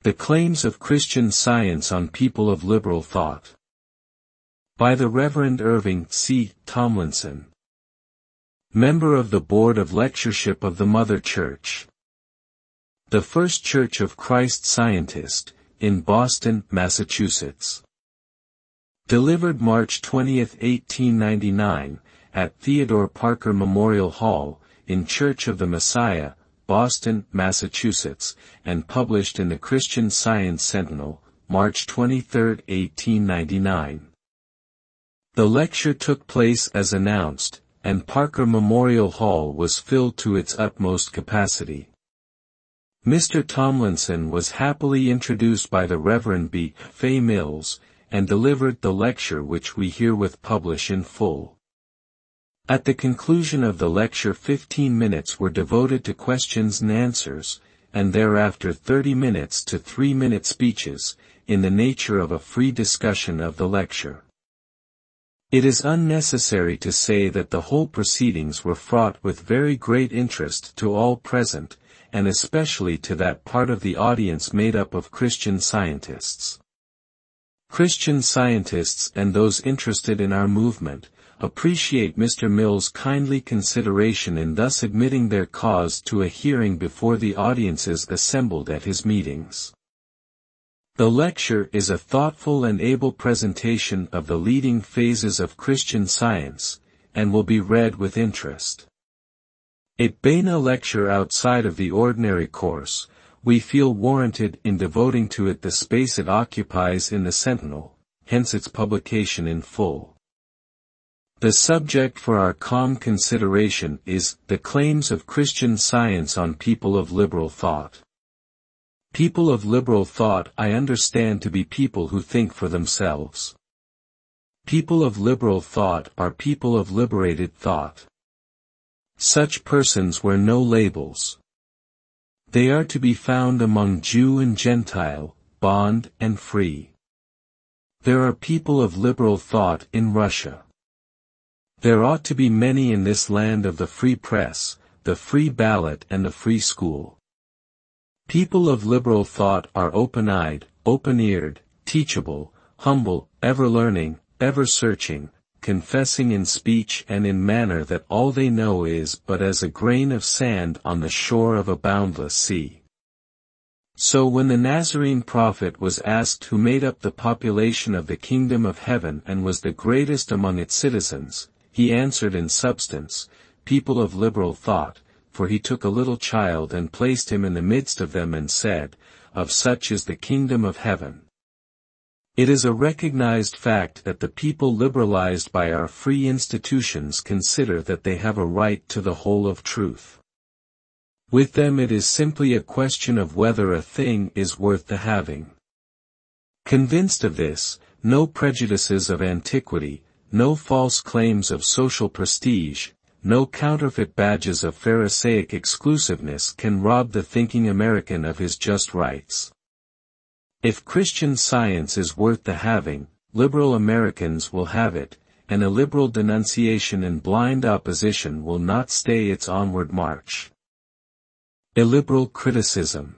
The Claims of Christian Science on People of Liberal Thought. By the Reverend Irving C. Tomlinson, member of the Board of Lectureship of the Mother Church. The First Church of Christ Scientist, in Boston, Massachusetts. Delivered March 20, 1899, at Theodore Parker Memorial Hall, in Church of the Messiah, Boston, Massachusetts, and published in the Christian Science Sentinel, March 23, 1899. The lecture took place as announced, and Parker Memorial Hall was filled to its utmost capacity. Mr. Tomlinson was happily introduced by the Reverend B. Fay Mills, and delivered the lecture which we herewith publish in full. At the conclusion of the lecture 15 minutes were devoted to questions and answers, and thereafter 30 minutes to 3-minute speeches, in the nature of a free discussion of the lecture. It is unnecessary to say that the whole proceedings were fraught with very great interest to all present, and especially to that part of the audience made up of Christian Scientists. Christian Scientists and those interested in our movement appreciate Mr. Mills' kindly consideration in thus admitting their cause to a hearing before the audiences assembled at his meetings. The lecture is a thoughtful and able presentation of the leading phases of Christian Science, and will be read with interest. It being a lecture outside of the ordinary course, we feel warranted in devoting to it the space it occupies in the Sentinel, hence its publication in full. The subject for our calm consideration is The Claims of Christian Science on People of Liberal Thought. People of liberal thought I understand to be people who think for themselves. People of liberal thought are people of liberated thought. Such persons wear no labels. They are to be found among Jew and Gentile, bond and free. There are people of liberal thought in Russia. There ought to be many in this land of the free press, the free ballot and the free school. People of liberal thought are open-eyed, open-eared, teachable, humble, ever-learning, ever-searching, confessing in speech and in manner that all they know is but as a grain of sand on the shore of a boundless sea. So when the Nazarene prophet was asked who made up the population of the kingdom of heaven and was the greatest among its citizens, he answered in substance, people of liberal thought, for he took a little child and placed him in the midst of them and said, of such is the kingdom of heaven. It is a recognized fact that the people liberalized by our free institutions consider that they have a right to the whole of truth. With them it is simply a question of whether a thing is worth the having. Convinced of this, no prejudices of antiquity, no false claims of social prestige, no counterfeit badges of Pharisaic exclusiveness can rob the thinking American of his just rights. If Christian Science is worth the having, liberal Americans will have it, and illiberal denunciation and blind opposition will not stay its onward march. Illiberal criticism.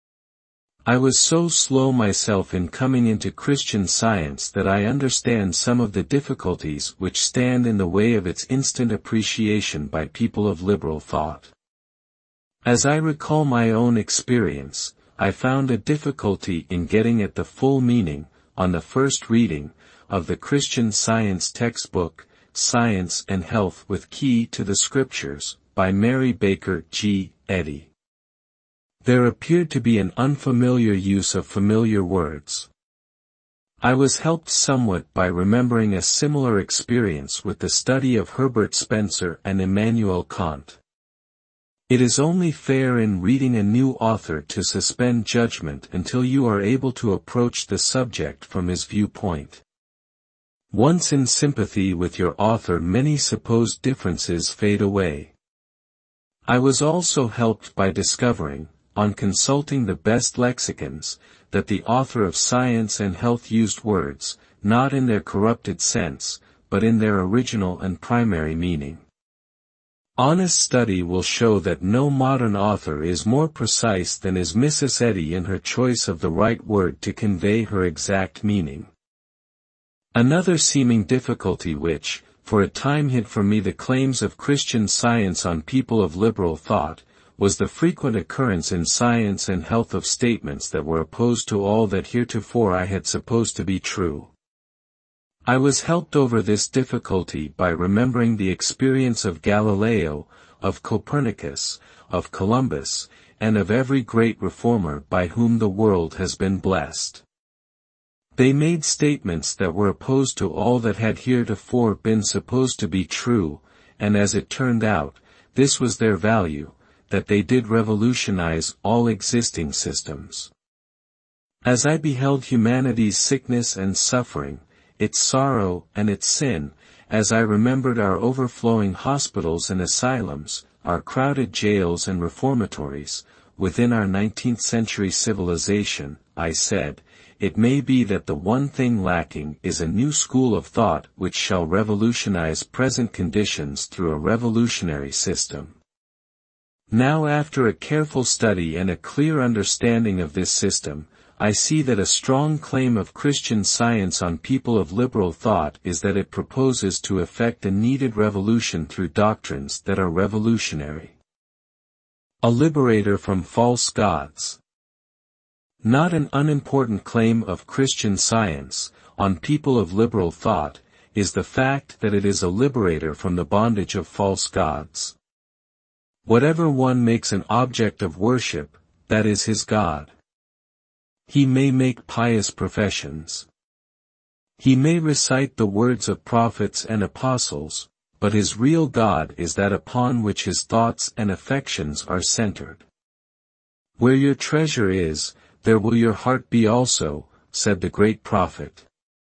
I was so slow myself in coming into Christian Science that I understand some of the difficulties which stand in the way of its instant appreciation by people of liberal thought. As I recall my own experience, I found a difficulty in getting at the full meaning, on the first reading, of the Christian Science textbook, Science and Health with Key to the Scriptures, by Mary Baker G. Eddy. There appeared to be an unfamiliar use of familiar words. I was helped somewhat by remembering a similar experience with the study of Herbert Spencer and Immanuel Kant. It is only fair in reading a new author to suspend judgment until you are able to approach the subject from his viewpoint. Once in sympathy with your author, many supposed differences fade away. I was also helped by discovering, on consulting the best lexicons, that the author of Science and Health used words, not in their corrupted sense, but in their original and primary meaning. Honest study will show that no modern author is more precise than is Mrs. Eddy in her choice of the right word to convey her exact meaning. Another seeming difficulty which, for a time hid from me the claims of Christian Science on people of liberal thought, was the frequent occurrence in Science and Health of statements that were opposed to all that heretofore I had supposed to be true. I was helped over this difficulty by remembering the experience of Galileo, of Copernicus, of Columbus, and of every great reformer by whom the world has been blessed. They made statements that were opposed to all that had heretofore been supposed to be true, and as it turned out, this was their value, that they did revolutionize all existing systems. As I beheld humanity's sickness and suffering, its sorrow and its sin, as I remembered our overflowing hospitals and asylums, our crowded jails and reformatories, within our 19th century civilization, I said, it may be that the one thing lacking is a new school of thought which shall revolutionize present conditions through a revolutionary system. Now after a careful study and a clear understanding of this system, I see that a strong claim of Christian Science on people of liberal thought is that it proposes to effect a needed revolution through doctrines that are revolutionary. A liberator from false gods. Not an unimportant claim of Christian Science, on people of liberal thought, is the fact that it is a liberator from the bondage of false gods. Whatever one makes an object of worship, that is his God. He may make pious professions. He may recite the words of prophets and apostles, but his real God is that upon which his thoughts and affections are centered. Where your treasure is, there will your heart be also, said the great prophet.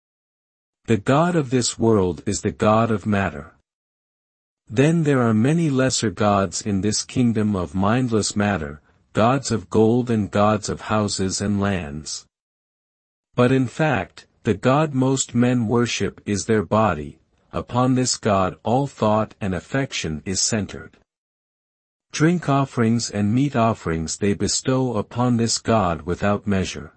The God of this world is the God of matter. Then there are many lesser gods in this kingdom of mindless matter, gods of gold and gods of houses and lands. But in fact, the God most men worship is their body, upon this God all thought and affection is centered. Drink offerings and meat offerings they bestow upon this God without measure.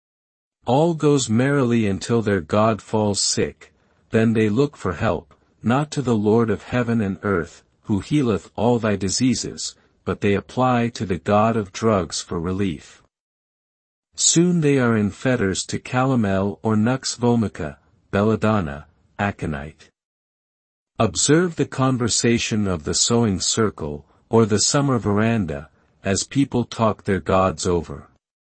All goes merrily until their God falls sick, then they look for help, not to the Lord of heaven and earth, who healeth all thy diseases, but they apply to the god of drugs for relief. Soon they are in fetters to Calomel or Nux Vomica, Belladonna, Aconite. Observe the conversation of the sewing circle, or the summer veranda, as people talk their gods over.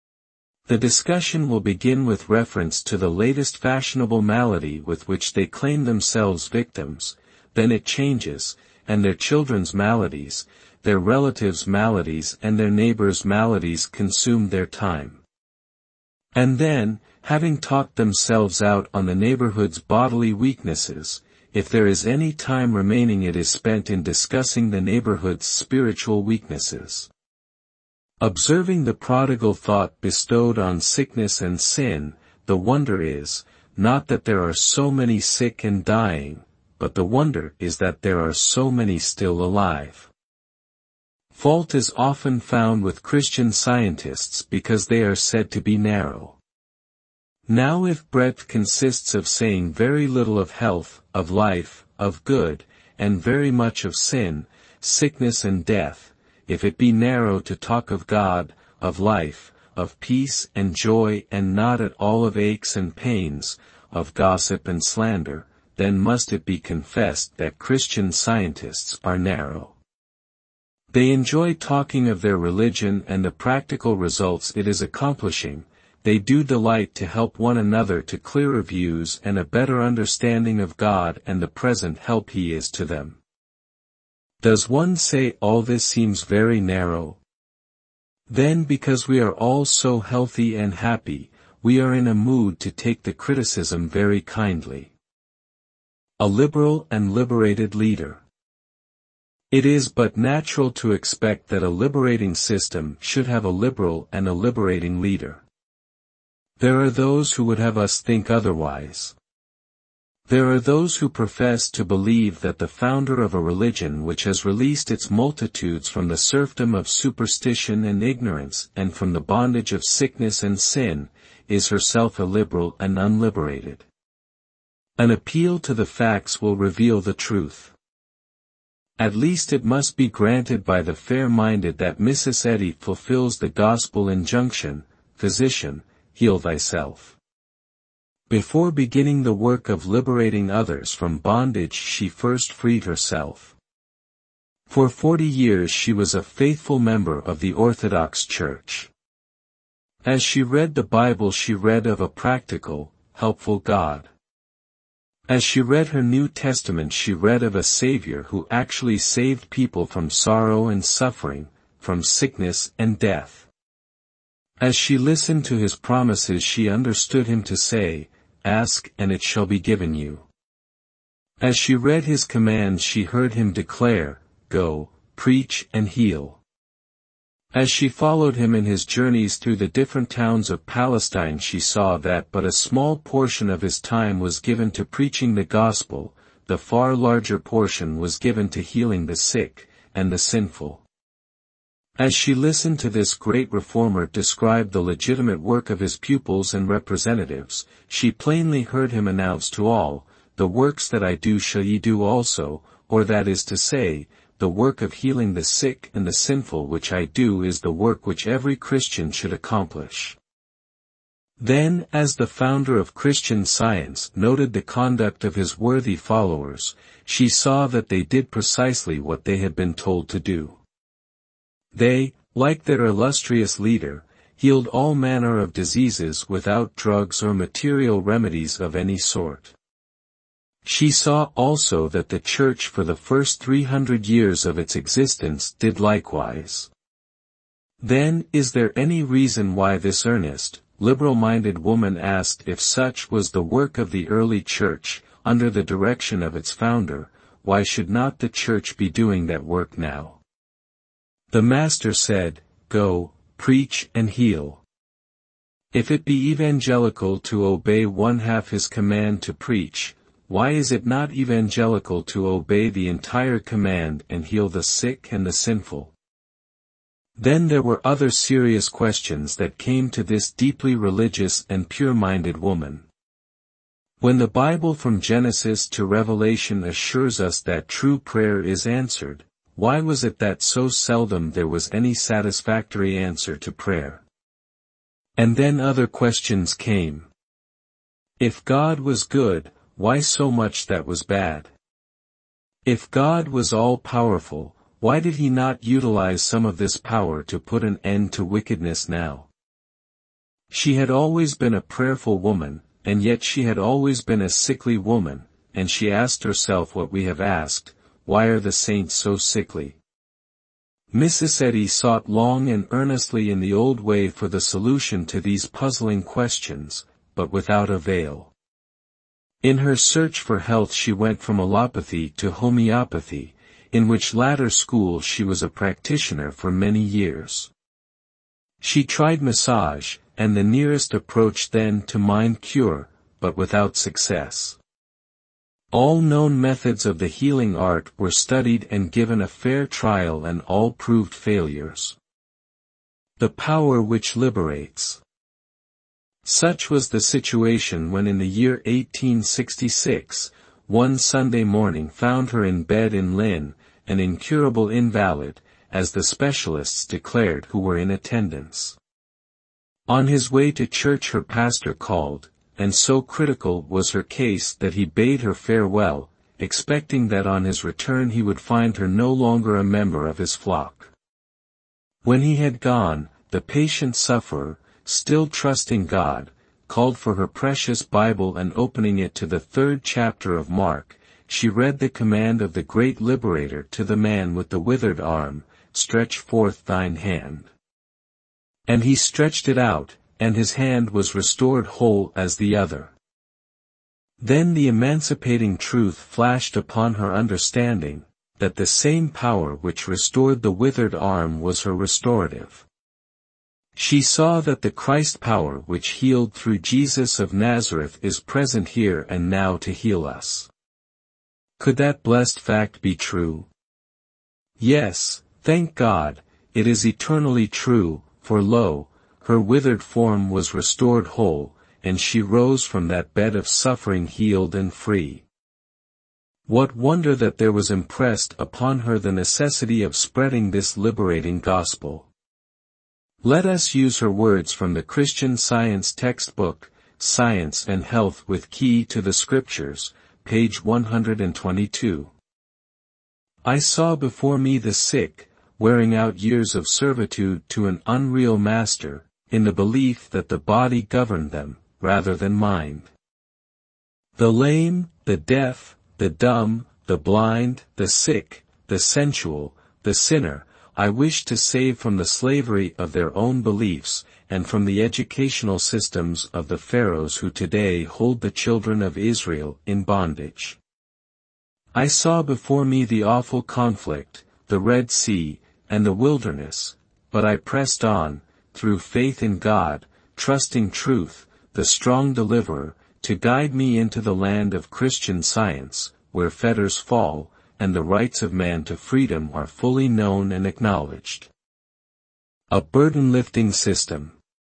The discussion will begin with reference to the latest fashionable malady with which they claim themselves victims, then it changes, and their children's maladies, their relatives' maladies and their neighbors' maladies consume their time. And then, having talked themselves out on the neighborhood's bodily weaknesses, if there is any time remaining it is spent in discussing the neighborhood's spiritual weaknesses. Observing the prodigal thought bestowed on sickness and sin, the wonder is, not that there are so many sick and dying, but the wonder is that there are so many still alive. Fault is often found with Christian Scientists because they are said to be narrow. Now if breadth consists of saying very little of health, of life, of good, and very much of sin, sickness and death, if it be narrow to talk of God, of life, of peace and joy and not at all of aches and pains, of gossip and slander, then must it be confessed that Christian Scientists are narrow. They enjoy talking of their religion and the practical results it is accomplishing, they do delight to help one another to clearer views and a better understanding of God and the present help He is to them. Does one say all this seems very narrow? Then because we are all so healthy and happy, we are in a mood to take the criticism very kindly. A liberal and liberated leader. It is but natural to expect that a liberating system should have a liberal and a liberating leader. There are those who would have us think otherwise. There are those who profess to believe that the founder of a religion which has released its multitudes from the serfdom of superstition and ignorance and from the bondage of sickness and sin, is herself illiberal and unliberated. An appeal to the facts will reveal the truth. At least it must be granted by the fair-minded that Mrs. Eddy fulfills the gospel injunction, "Physician, heal thyself." Before beginning the work of liberating others from bondage, she first freed herself. For 40 years she was a faithful member of the Orthodox Church. As she read the Bible, she read of a practical, helpful God. As she read her New Testament, she read of a Savior who actually saved people from sorrow and suffering, from sickness and death. As she listened to his promises, she understood him to say, "Ask and it shall be given you." As she read his commands, she heard him declare, "Go, preach and heal." As she followed him in his journeys through the different towns of Palestine, she saw that but a small portion of his time was given to preaching the gospel, the far larger portion was given to healing the sick and the sinful. As she listened to this great reformer describe the legitimate work of his pupils and representatives, she plainly heard him announce to all, "The works that I do shall ye do also," or that is to say, the work of healing the sick and the sinful which I do is the work which every Christian should accomplish. Then, as the founder of Christian Science noted the conduct of his worthy followers, she saw that they did precisely what they had been told to do. They, like their illustrious leader, healed all manner of diseases without drugs or material remedies of any sort. She saw also that the Church for the first 300 years of its existence did likewise. Then, is there any reason why this earnest, liberal-minded woman asked if such was the work of the early Church, under the direction of its founder, why should not the Church be doing that work now? The Master said, "Go, preach and heal." If it be evangelical to obey one half his command to preach, why is it not evangelical to obey the entire command and heal the sick and the sinful? Then there were other serious questions that came to this deeply religious and pure-minded woman. When the Bible from Genesis to Revelation assures us that true prayer is answered, why was it that so seldom there was any satisfactory answer to prayer? And then other questions came. If God was good, why so much that was bad? If God was all-powerful, why did he not utilize some of this power to put an end to wickedness now? She had always been a prayerful woman, and yet she had always been a sickly woman, and she asked herself what we have asked, why are the saints so sickly? Mrs. Eddy sought long and earnestly in the old way for the solution to these puzzling questions, but without avail. In her search for health she went from allopathy to homeopathy, in which latter school she was a practitioner for many years. She tried massage, and the nearest approach then to mind cure, but without success. All known methods of the healing art were studied and given a fair trial, and all proved failures. The power which liberates. Such was the situation when in the year 1866, one Sunday morning found her in bed in Lynn, an incurable invalid, as the specialists declared who were in attendance. On his way to church her pastor called, and so critical was her case that he bade her farewell, expecting that on his return he would find her no longer a member of his flock. When he had gone, the patient sufferer, still trusting God, called for her precious Bible, and opening it to the 3rd chapter of Mark, she read the command of the great Liberator to the man with the withered arm, "Stretch forth thine hand." And he stretched it out, and his hand was restored whole as the other. Then the emancipating truth flashed upon her understanding, that the same power which restored the withered arm was her restorative. She saw that the Christ power which healed through Jesus of Nazareth is present here and now to heal us. Could that blessed fact be true? Yes, thank God, it is eternally true, for lo, her withered form was restored whole, and she rose from that bed of suffering healed and free. What wonder that there was impressed upon her the necessity of spreading this liberating gospel. Let us use her words from the Christian Science textbook, Science and Health with Key to the Scriptures, page 122. I saw before me the sick, wearing out years of servitude to an unreal master, in the belief that the body governed them, rather than mind. The lame, the deaf, the dumb, the blind, the sick, the sensual, the sinner, I wish to save from the slavery of their own beliefs, and from the educational systems of the pharaohs who today hold the children of Israel in bondage. I saw before me the awful conflict, the Red Sea, and the wilderness, but I pressed on, through faith in God, trusting truth, the strong deliverer, to guide me into the land of Christian Science, where fetters fall, and the rights of man to freedom are fully known and acknowledged. A burden-lifting system.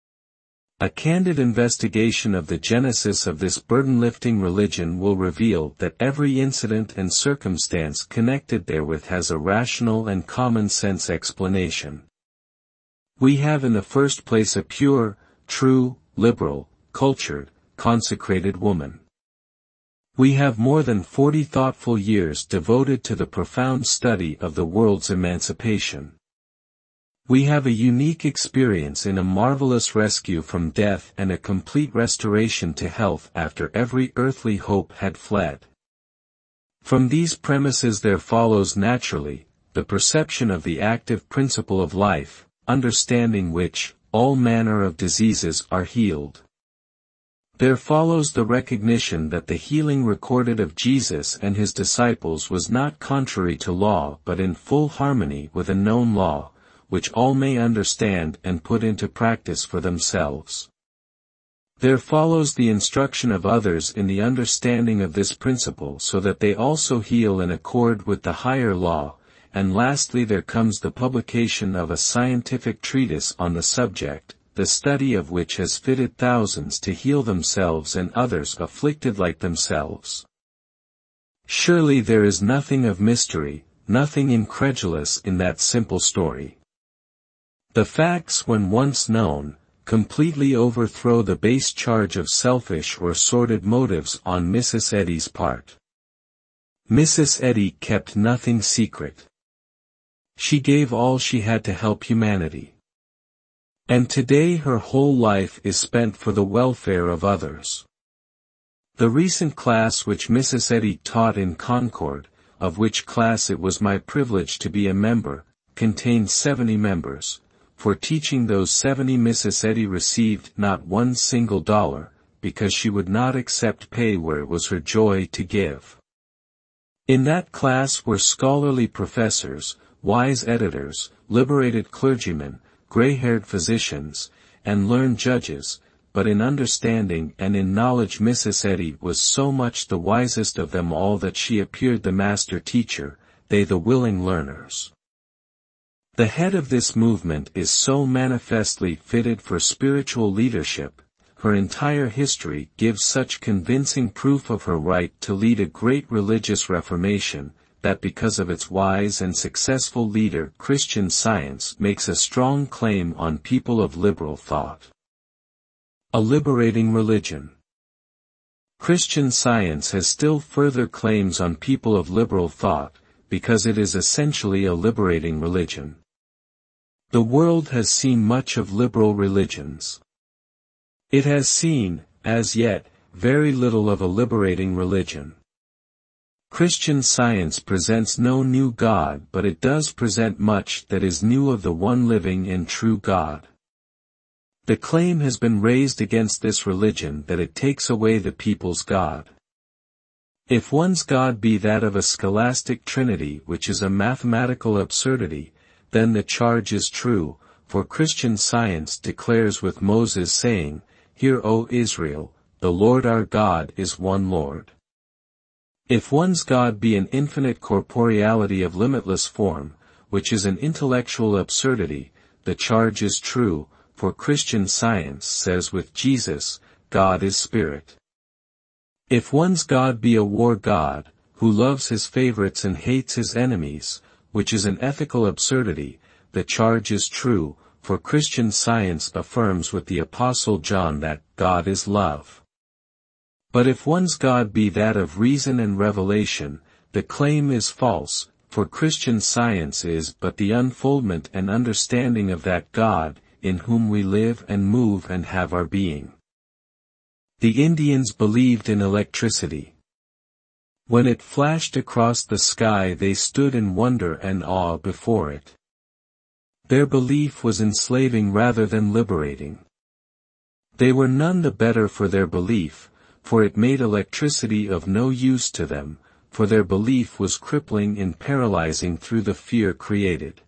A candid investigation of the genesis of this burden-lifting religion will reveal that every incident and circumstance connected therewith has a rational and common-sense explanation. We have in the first place a pure, true, liberal, cultured, consecrated woman. We have more than 40 thoughtful years devoted to the profound study of the world's emancipation. We have a unique experience in a marvelous rescue from death and a complete restoration to health after every earthly hope had fled. From these premises there follows naturally, the perception of the active principle of life, understanding which, all manner of diseases are healed. There follows the recognition that the healing recorded of Jesus and his disciples was not contrary to law but in full harmony with a known law, which all may understand and put into practice for themselves. There follows the instruction of others in the understanding of this principle so that they also heal in accord with the higher law, and lastly there comes the publication of a scientific treatise on the subject, the study of which has fitted thousands to heal themselves and others afflicted like themselves. Surely there is nothing of mystery, nothing incredulous in that simple story. The facts when once known, completely overthrow the base charge of selfish or sordid motives on Mrs. Eddy's part. Mrs. Eddy kept nothing secret. She gave all she had to help humanity. And today her whole life is spent for the welfare of others. The recent class which Mrs. Eddy taught in Concord, of which class it was my privilege to be a member, contained 70 members. For teaching those 70 Mrs. Eddy received not one single dollar, because she would not accept pay where it was her joy to give. In that class were scholarly professors, wise editors, liberated clergymen, gray-haired physicians, and learned judges, but in understanding and in knowledge Mrs. Eddy was so much the wisest of them all that she appeared the master teacher, they the willing learners. The head of this movement is so manifestly fitted for spiritual leadership, her entire history gives such convincing proof of her right to lead a great religious reformation, that because of its wise and successful leader Christian Science makes a strong claim on people of liberal thought. A liberating religion. Christian Science has still further claims on people of liberal thought, because it is essentially a liberating religion. The world has seen much of liberal religions. It has seen, as yet, very little of a liberating religion. Christian Science presents no new God, but it does present much that is new of the one living and true God. The claim has been raised against this religion that it takes away the people's God. If one's God be that of a scholastic trinity which is a mathematical absurdity, then the charge is true, for Christian Science declares with Moses saying, "Hear, O Israel, the Lord our God is one Lord." If one's God be an infinite corporeality of limitless form, which is an intellectual absurdity, the charge is true, for Christian Science says with Jesus, God is spirit. If one's God be a war god, who loves his favorites and hates his enemies, which is an ethical absurdity, the charge is true, for Christian Science affirms with the Apostle John that God is love. But if one's God be that of reason and revelation, the claim is false, for Christian Science is but the unfoldment and understanding of that God, in whom we live and move and have our being. The Indians believed in electricity. When it flashed across the sky they stood in wonder and awe before it. Their belief was enslaving rather than liberating. They were none the better for their belief, for it made electricity of no use to them, for their belief was crippling and paralyzing through the fear created.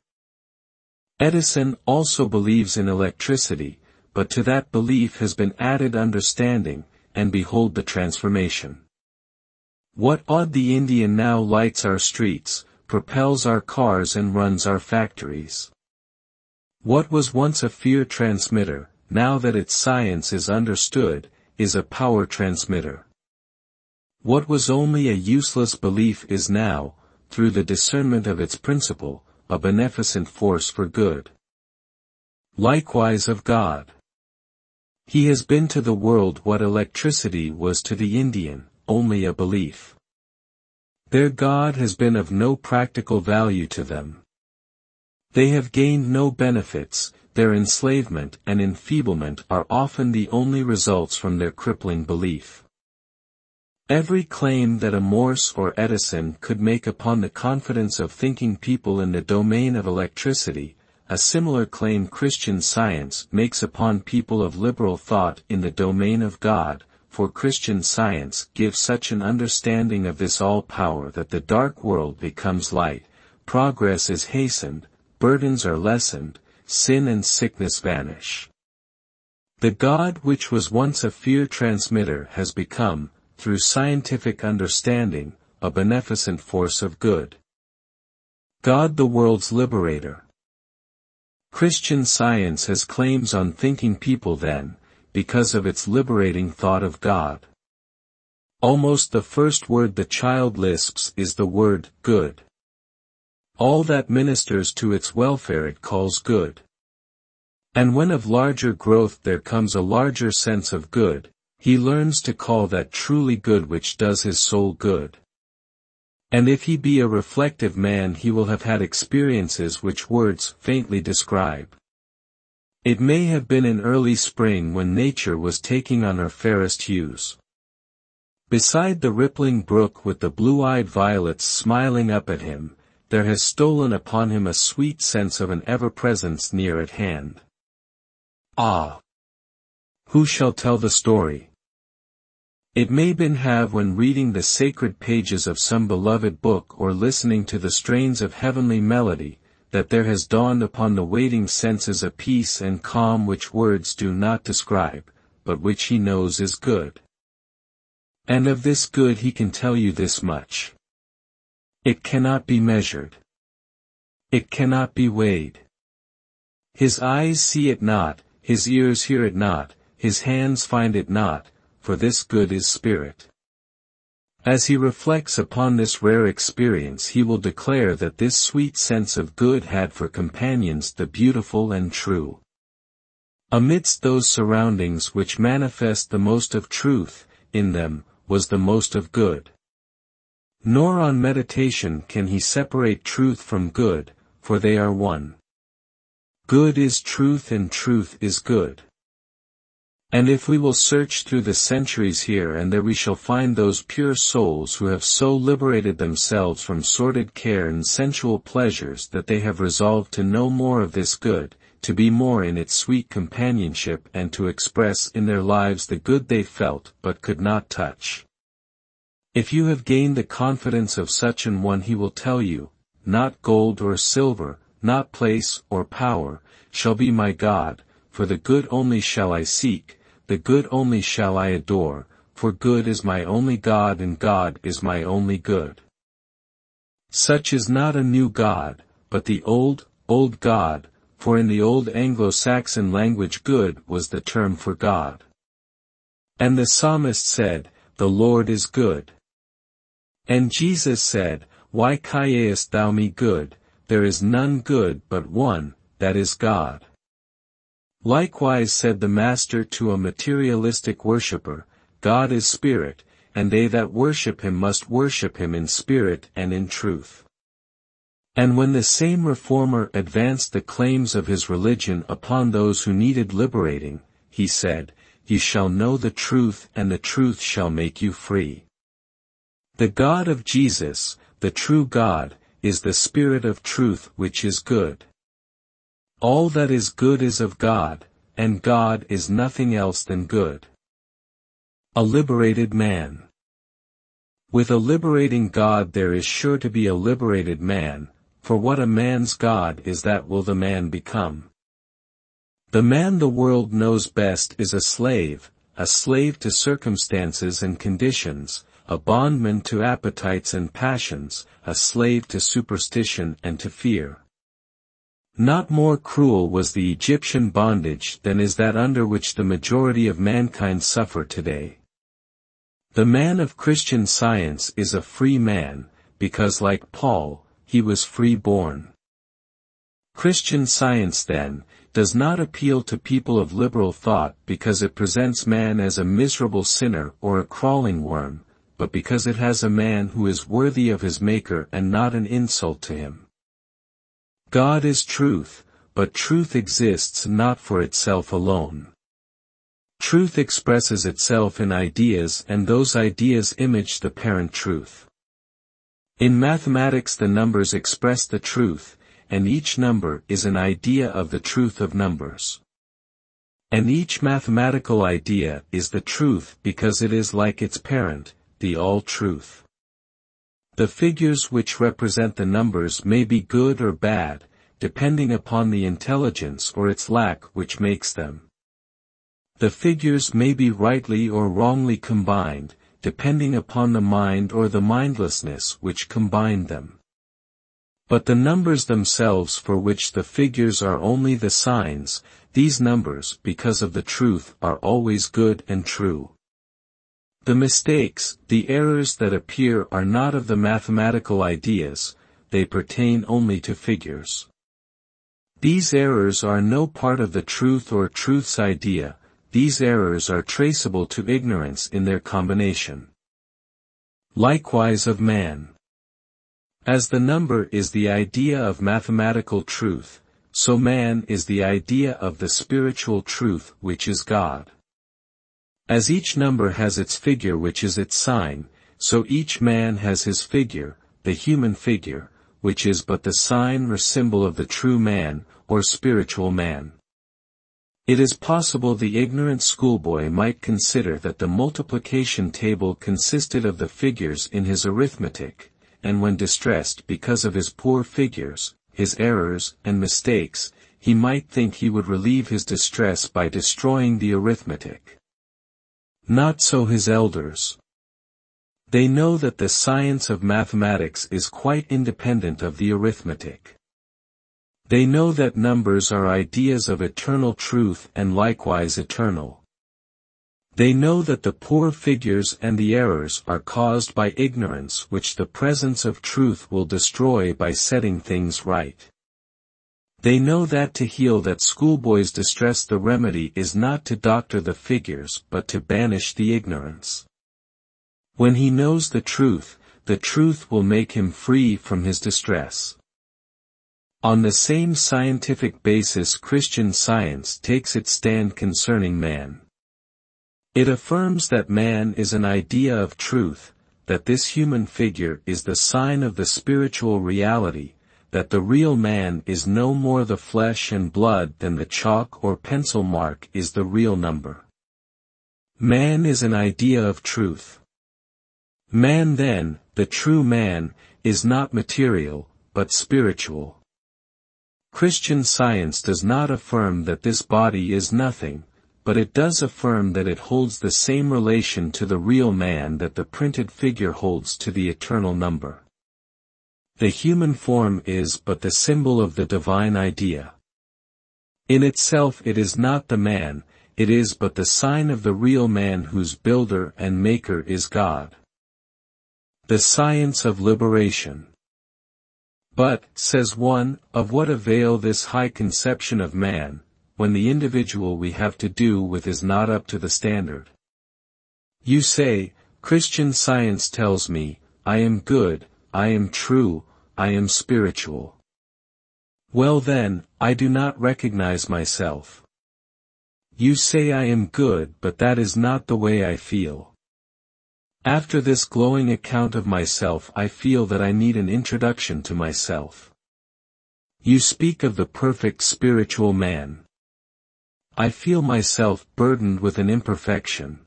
Edison also believes in electricity, but to that belief has been added understanding, and behold the transformation. What odd the Indian now lights our streets, propels our cars and runs our factories. What was once a fear transmitter, now that its science is understood, is a power transmitter. What was only a useless belief is now, through the discernment of its principle, a beneficent force for good. Likewise of God. He has been to the world what electricity was to the Indian, only a belief. Their God has been of no practical value to them. They have gained no benefits, their enslavement and enfeeblement are often the only results from their crippling belief. Every claim that a Morse or Edison could make upon the confidence of thinking people in the domain of electricity, a similar claim Christian Science makes upon people of liberal thought in the domain of God, for Christian Science gives such an understanding of this all-power that the dark world becomes light, progress is hastened, burdens are lessened, sin and sickness vanish. The God which was once a fear transmitter has become, through scientific understanding, a beneficent force of good. God the world's liberator. Christian Science has claims on thinking people then, because of its liberating thought of God. Almost the first word the child lisps is the word, good. All that ministers to its welfare it calls good. And when of larger growth there comes a larger sense of good, he learns to call that truly good which does his soul good. And if he be a reflective man he will have had experiences which words faintly describe. It may have been in early spring when nature was taking on her fairest hues. Beside the rippling brook with the blue-eyed violets smiling up at him, there has stolen upon him a sweet sense of an ever-presence near at hand. Ah! Who shall tell the story? It may been have when reading the sacred pages of some beloved book or listening to the strains of heavenly melody, that there has dawned upon the waiting senses a peace and calm which words do not describe, but which he knows is good. And of this good he can tell you this much. It cannot be measured. It cannot be weighed. His eyes see it not, his ears hear it not, his hands find it not, for this good is spirit. As he reflects upon this rare experience he will declare that this sweet sense of good had for companions the beautiful and true. Amidst those surroundings which manifest the most of truth, in them, was the most of good. Nor on meditation can he separate truth from good, for they are one. Good is truth and truth is good. And if we will search through the centuries here and there we shall find those pure souls who have so liberated themselves from sordid care and sensual pleasures that they have resolved to know more of this good, to be more in its sweet companionship and to express in their lives the good they felt but could not touch. If you have gained the confidence of such an one he will tell you, not gold or silver, not place or power, shall be my God, for the good only shall I seek, the good only shall I adore, for good is my only God and God is my only good. Such is not a new God, but the old God, for in the old Anglo-Saxon language good was the term for God. And the psalmist said, "The Lord is good." And Jesus said, "Why callest thou me good? There is none good but one, that is God." Likewise said the Master to a materialistic worshipper, "God is spirit, and they that worship him must worship him in spirit and in truth." And when the same reformer advanced the claims of his religion upon those who needed liberating, he said, "Ye shall know the truth and the truth shall make you free." The God of Jesus, the true God, is the Spirit of truth which is good. All that is good is of God, and God is nothing else than good. A liberated man. With a liberating God there is sure to be a liberated man, for what a man's God is that will the man become. The man the world knows best is a slave to circumstances and conditions, a bondman to appetites and passions, a slave to superstition and to fear. Not more cruel was the Egyptian bondage than is that under which the majority of mankind suffer today. The man of Christian Science is a free man, because like Paul, he was free-born. Christian Science, then, does not appeal to people of liberal thought because it presents man as a miserable sinner or a crawling worm, but because it has a man who is worthy of his Maker and not an insult to him. God is truth, but truth exists not for itself alone. Truth expresses itself in ideas and those ideas image the parent truth. In mathematics the numbers express the truth, and each number is an idea of the truth of numbers. And each mathematical idea is the truth because it is like its parent, the all-truth. The figures which represent the numbers may be good or bad, depending upon the intelligence or its lack which makes them. The figures may be rightly or wrongly combined, depending upon the mind or the mindlessness which combined them. But the numbers themselves for which the figures are only the signs, these numbers because of the truth are always good and true. The mistakes, the errors that appear are not of the mathematical ideas, they pertain only to figures. These errors are no part of the truth or truth's idea, these errors are traceable to ignorance in their combination. Likewise of man. As the number is the idea of mathematical truth, so man is the idea of the spiritual truth which is God. As each number has its figure which is its sign, so each man has his figure, the human figure, which is but the sign or symbol of the true man, or spiritual man. It is possible the ignorant schoolboy might consider that the multiplication table consisted of the figures in his arithmetic, and when distressed because of his poor figures, his errors and mistakes, he might think he would relieve his distress by destroying the arithmetic. Not so his elders. They know that the science of mathematics is quite independent of the arithmetic. They know that numbers are ideas of eternal truth and likewise eternal. They know that the poor figures and the errors are caused by ignorance which the presence of truth will destroy by setting things right. They know that to heal that schoolboy's distress the remedy is not to doctor the figures but to banish the ignorance. When he knows the truth will make him free from his distress. On the same scientific basis Christian Science takes its stand concerning man. It affirms that man is an idea of truth, that this human figure is the sign of the spiritual reality, that the real man is no more the flesh and blood than the chalk or pencil mark is the real number. Man is an idea of truth. Man then, the true man, is not material, but spiritual. Christian Science does not affirm that this body is nothing, but it does affirm that it holds the same relation to the real man that the printed figure holds to the eternal number. The human form is but the symbol of the divine idea. In itself it is not the man, it is but the sign of the real man whose builder and maker is God. The science of liberation. But, says one, of what avail this high conception of man, when the individual we have to do with is not up to the standard? You say, Christian Science tells me, I am good, I am true, I am spiritual. Well then, I do not recognize myself. You say I am good, but that is not the way I feel. After this glowing account of myself, I feel that I need an introduction to myself. You speak of the perfect spiritual man. I feel myself burdened with an imperfection.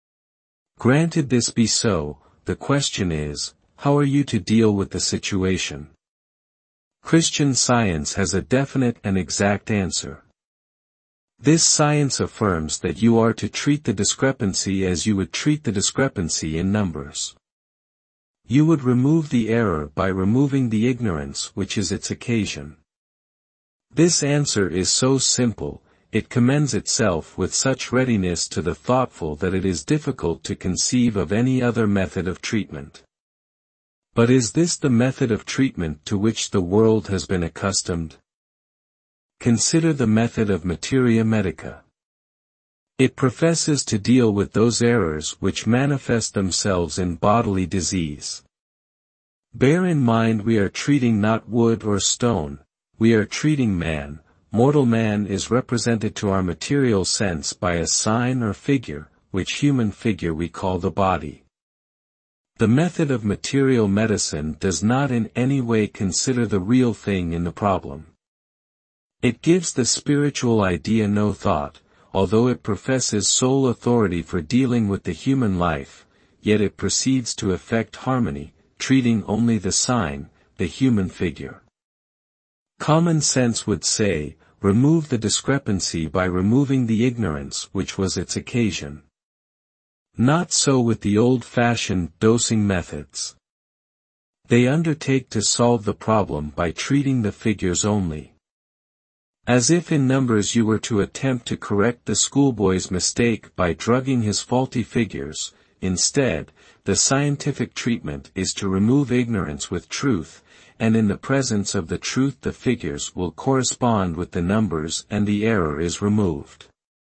Granted this be so, the question is, how are you to deal with the situation? Christian Science has a definite and exact answer. This science affirms that you are to treat the discrepancy as you would treat the discrepancy in numbers. You would remove the error by removing the ignorance which is its occasion. This answer is so simple, it commends itself with such readiness to the thoughtful that it is difficult to conceive of any other method of treatment. But is this the method of treatment to which the world has been accustomed? Consider the method of Materia Medica. It professes to deal with those errors which manifest themselves in bodily disease. Bear in mind we are treating not wood or stone, we are treating man. Mortal man is represented to our material sense by a sign or figure, which human figure we call the body. The method of material medicine does not in any way consider the real thing in the problem. It gives the spiritual idea no thought, although it professes sole authority for dealing with the human life, yet it proceeds to effect harmony, treating only the sign, the human figure. Common sense would say, remove the discrepancy by removing the ignorance which was its occasion. Not so with the old-fashioned dosing methods. They undertake to solve the problem by treating the figures only. As if in numbers you were to attempt to correct the schoolboy's mistake by drugging his faulty figures, instead, the scientific treatment is to remove ignorance with truth, and in the presence of the truth the figures will correspond with the numbers and the error is removed.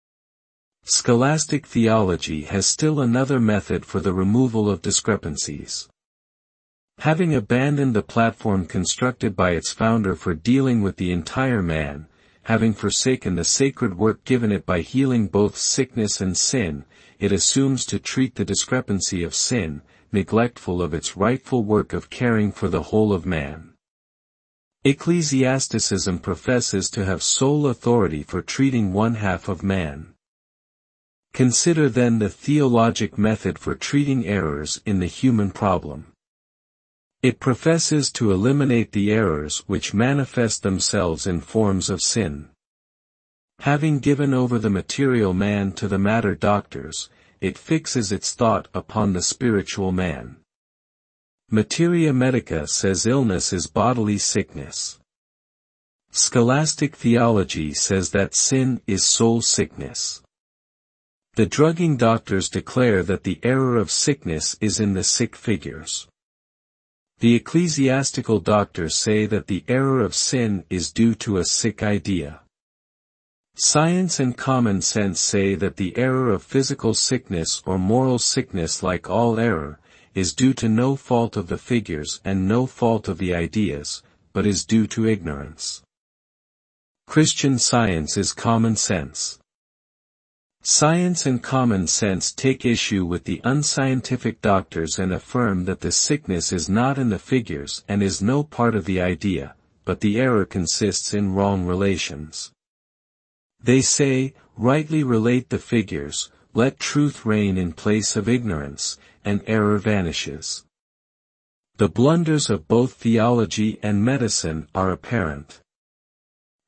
Scholastic theology has still another method for the removal of discrepancies. Having abandoned the platform constructed by its founder for dealing with the entire man, having forsaken the sacred work given it by healing both sickness and sin, it assumes to treat the discrepancy of sin, neglectful of its rightful work of caring for the whole of man. Ecclesiasticism professes to have sole authority for treating one half of man. Consider then the theologic method for treating errors in the human problem. It professes to eliminate the errors which manifest themselves in forms of sin. Having given over the material man to the matter doctors, it fixes its thought upon the spiritual man. Materia Medica says illness is bodily sickness. Scholastic theology says that sin is soul sickness. The drugging doctors declare that the error of sickness is in the sick figures. The ecclesiastical doctors say that the error of sin is due to a sick idea. Science and common sense say that the error of physical sickness or moral sickness, like all error, is due to no fault of the figures and no fault of the ideas, but is due to ignorance. Christian Science is common sense. Science and common sense take issue with the unscientific doctors and affirm that the sickness is not in the figures and is no part of the idea, but the error consists in wrong relations. They say, rightly relate the figures, let truth reign in place of ignorance, and error vanishes. The blunders of both theology and medicine are apparent.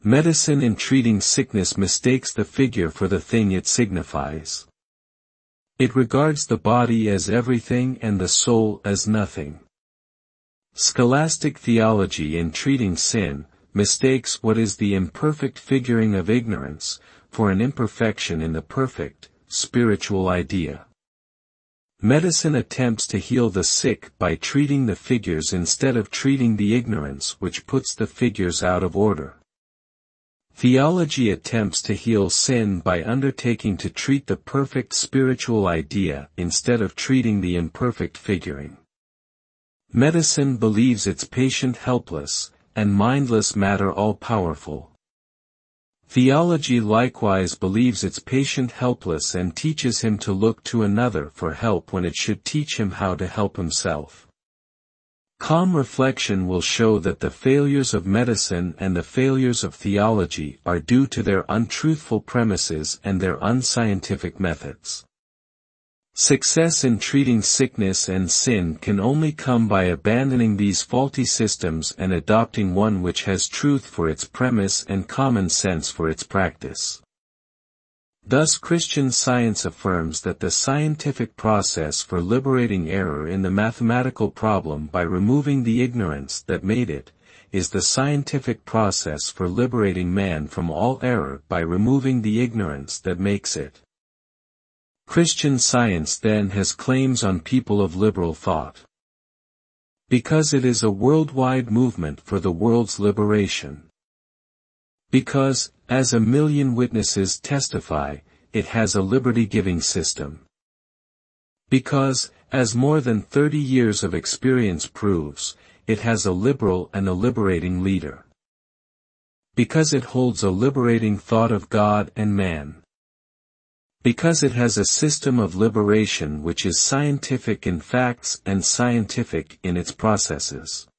Medicine in treating sickness mistakes the figure for the thing it signifies. It regards the body as everything and the soul as nothing. Scholastic theology in treating sin, mistakes what is the imperfect figuring of ignorance, for an imperfection in the perfect, spiritual idea. Medicine attempts to heal the sick by treating the figures instead of treating the ignorance which puts the figures out of order. Theology attempts to heal sin by undertaking to treat the perfect spiritual idea instead of treating the imperfect figuring. Medicine believes its patient helpless, and mindless matter all-powerful. Theology likewise believes its patient helpless and teaches him to look to another for help when it should teach him how to help himself. Calm reflection will show that the failures of medicine and the failures of theology are due to their untruthful premises and their unscientific methods. Success in treating sickness and sin can only come by abandoning these faulty systems and adopting one which has truth for its premise and common sense for its practice. Thus Christian Science affirms that the scientific process for liberating error in the mathematical problem by removing the ignorance that made it, is the scientific process for liberating man from all error by removing the ignorance that makes it. Christian Science then has claims on people of liberal thought. Because it is a worldwide movement for the world's liberation. Because, as 1,000,000 witnesses testify, it has a liberty-giving system. Because, as more than 30 years of experience proves, it has a liberal and a liberating leader. Because it holds a liberating thought of God and man. Because it has a system of liberation which is scientific in facts and scientific in its processes.